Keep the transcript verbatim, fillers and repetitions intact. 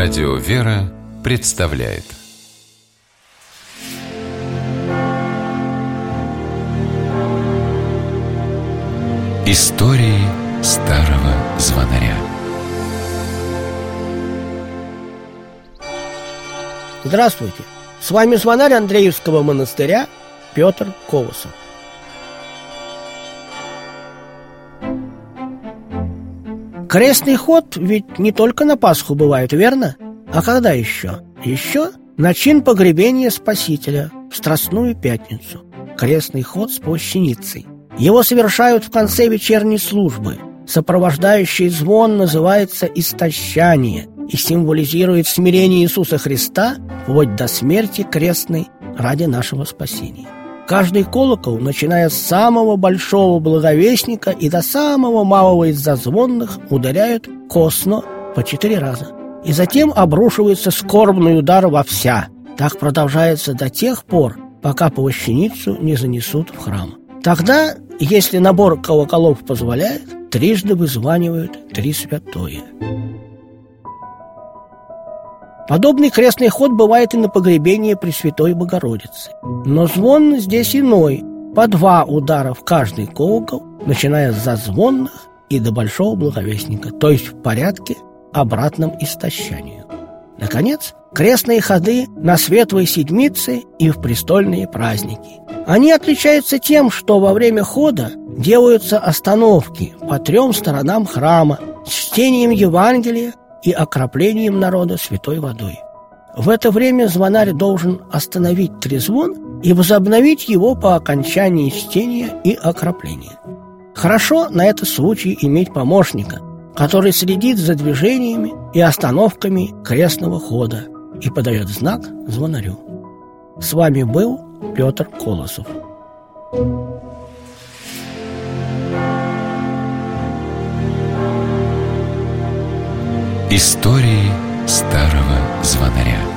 Радио «Вера» представляет Истории старого звонаря. Здравствуйте! С вами звонарь Андреевского монастыря Петр Колосов. Крестный ход ведь не только на Пасху бывает, верно? А когда еще? Еще на чин погребения Спасителя в Страстную Пятницу. Крестный ход с плащаницей. Его совершают в конце вечерней службы. Сопровождающий звон называется истощание и символизирует смирение Иисуса Христа вплоть до смерти крестной ради нашего спасения. Каждый колокол, начиная с самого большого благовестника и до самого малого из зазвонных, ударяют косно по четыре раза. И затем обрушивается скорбный удар во вся. Так продолжается до тех пор, пока плащаницу не занесут в храм. Тогда, если набор колоколов позволяет, трижды вызванивают три святое. Подобный крестный ход бывает и на погребении Пресвятой Богородицы. Но звон здесь иной. По два удара в каждый колокол, начиная с зазвонных и до большого благовестника, то есть в порядке, обратном истощанию. Наконец, крестные ходы на Светлой Седмице и в престольные праздники. Они отличаются тем, что во время хода делаются остановки по трем сторонам храма с чтением Евангелия и окроплением народа святой водой. В это время звонарь должен остановить трезвон и возобновить его по окончании чтения и окропления. Хорошо на этот случай иметь помощника, который следит за движениями и остановками крестного хода и подает знак звонарю. С вами был Петр Колосов. Истории старого звонаря.